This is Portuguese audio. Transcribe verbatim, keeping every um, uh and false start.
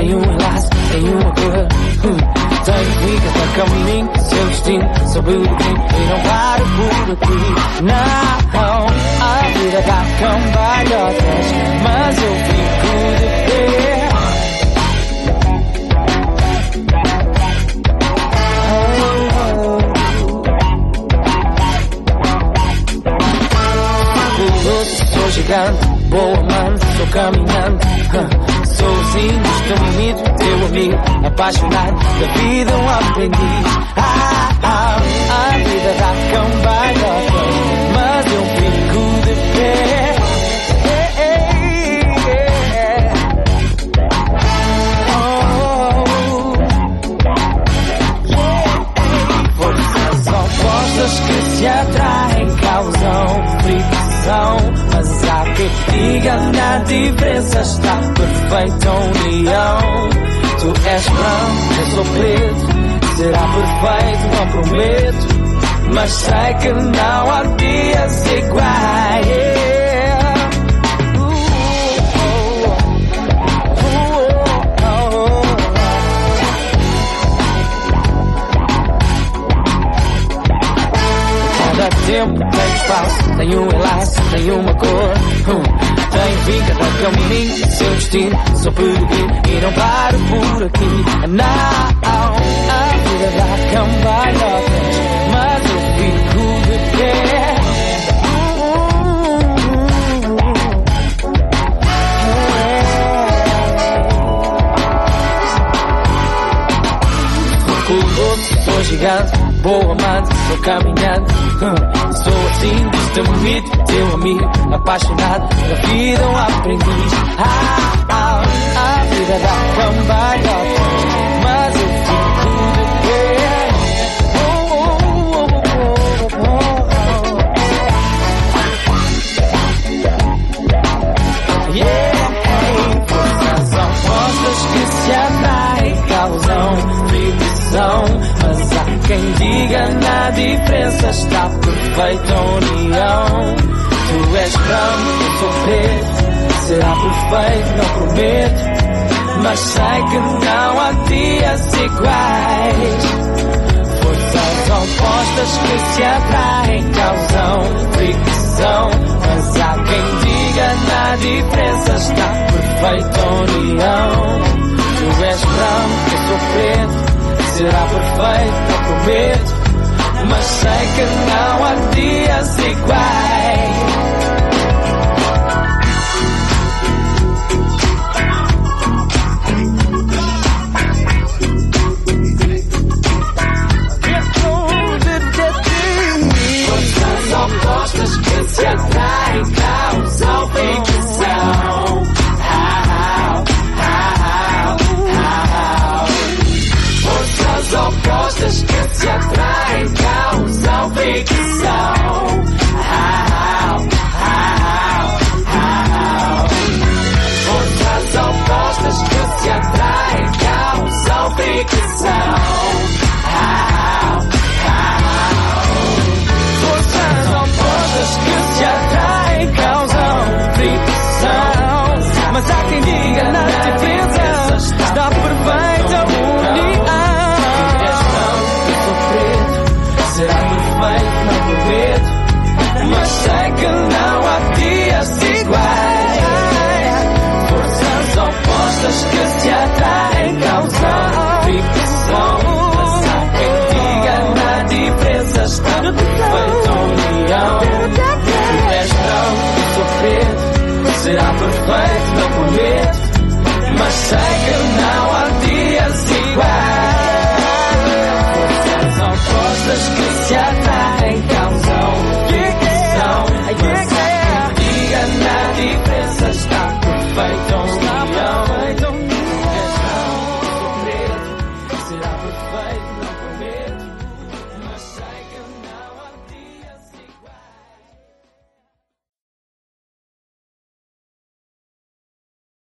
tem um enlace, tem uma cor. Hum, tem fica, tem caminho, seu destino, sobre o fim, e não para por aqui. Não, a vida dá cambalhotas, mas eu fico de pé. Sou gigante, boa amante, sou caminhante, huh. Sou assim, destemido, teu amigo, apaixonado da vida, um aprendiz. Ah, ah, a vida dá cambalhotas, mas eu fico de pé. Hey, hey, yeah. Oh, yeah. Forças opostas que se atraem, causam fricção. Mas há quem diga, na diferença está perfeita união. Tu és branco, eu sou preto, será perfeito, não prometo, mas sei que não há dias iguais. Yeah. Uh, oh, oh, oh, oh, oh. Cada tempo tem espaço, tem um enlace, tem uma cor. Hum, tem vinca, tem caminho, seu destino, sou peregrino e não paro por aqui. Não, a vida dá cambalhotas, mas eu fico de pé. Orgulhoso, sou gigante, boa amante, sou caminhante. Hum, sou assim, destemido, teu amigo, apaixonado da vida, um aprendiz. Ah, ah, a vida dá cambalhotas, mas eu fico de pé. Oh, oh, oh, oh, oh. Yeah, forças opostas que se atraem, causam fricção. Mas há quem diga, na diferença está perfeita união. Tu és branco, eu sou preto, será perfeito, não prometo, mas sei que não há dias iguais. Forças opostas que se atraem, causam fricção. Mas há quem diga, na diferença está perfeita união. Tu és branco, eu sou preto, será perfeito, não prometo, mas sei que não há dias iguais. Forças opostas que se atraem, causam fricção. Forças opostas que se atraem, causam fricção. Forças opostas que se atraem, causam fricção.